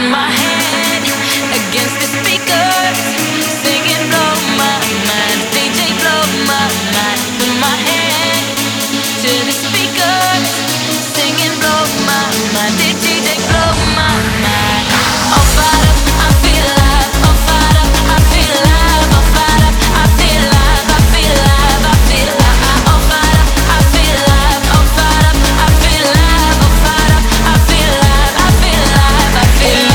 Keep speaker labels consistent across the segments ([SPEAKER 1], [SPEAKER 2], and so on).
[SPEAKER 1] my head against the speakers, singing blow my mind, DJ blow my mind. Put my head to the speakers, singing blow my mind, DJ blow my mind. Oh, fired up, I feel alive. Oh, fired up, I feel alive. Oh, fired up, I feel alive. I feel alive. I feel alive. Oh, fired up, I feel alive. Oh, fired up, I feel alive. Oh, fired up, I feel alive. I feel alive. I feel alive.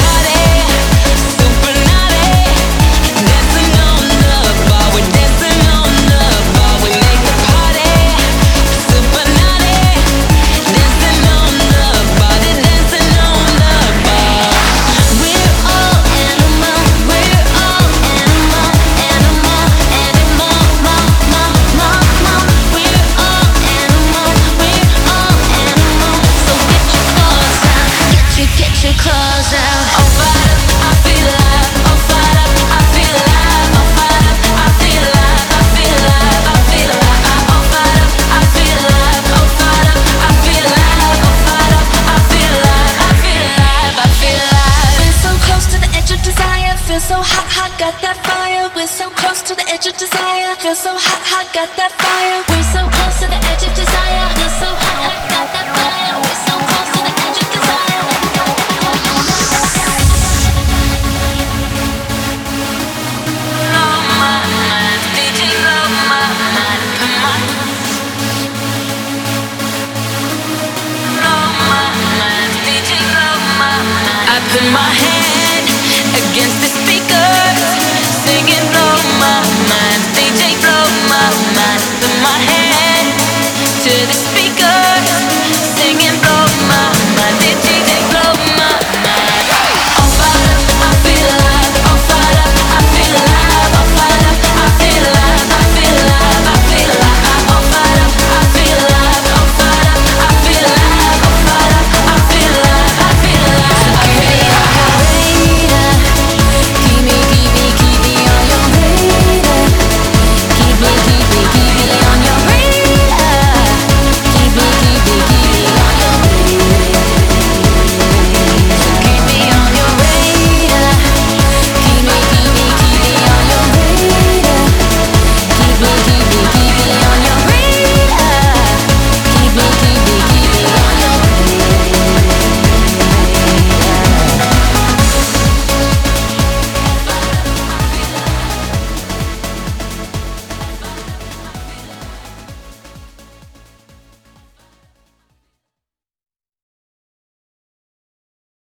[SPEAKER 1] Super naughty, dancing on the bar. We're dancing on the bar. We make the party super naughty, dancing on the bar. They're dancing on the bar. We're all animal. We're all animal. Animal, animal, ma, ma, ma, ma. We're all animal. We're all animal. So get your claws out. Get your claws out. Oh, fired up, I feel alive. Oh, fired up, I feel alive. Oh, fired up, I feel alive. I feel alive. I feel alive. Oh, fired up, I feel alive. Oh, fired up, I feel alive. Oh, fired up, I feel alive. I feel alive. I feel alive. We're so close to the edge of desire. Feel so hot, hot, got that fire. We're so close to the edge of desire. Feel so hot, hot, got that fire. We're so